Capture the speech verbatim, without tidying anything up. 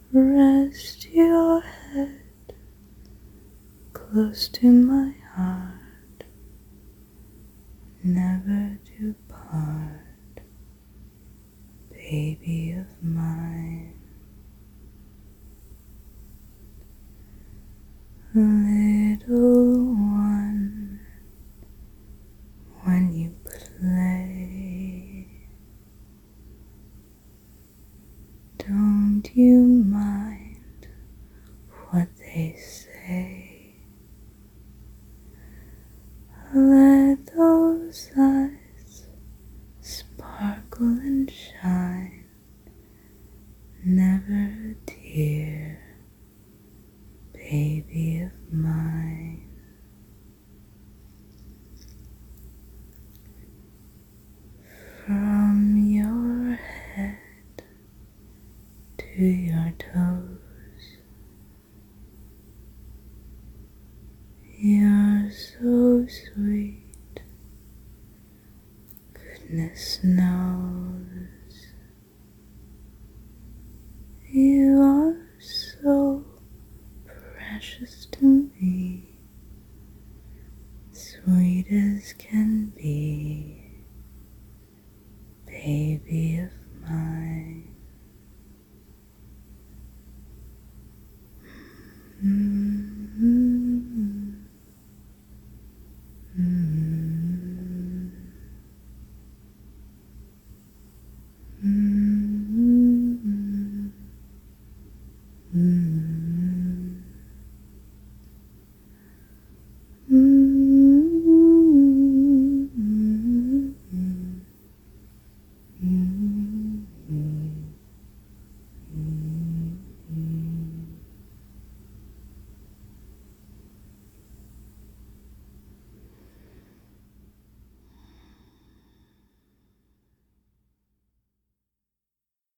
Rest your head close to my heart, never to part, baby of mine. Little one, when you play, don't you mind what they say. Let those eyes sparkle and shine, never a tear, baby of mine. From your head to your toes, you're so sweet, goodness knows. You are so precious to me, sweet as can be, baby of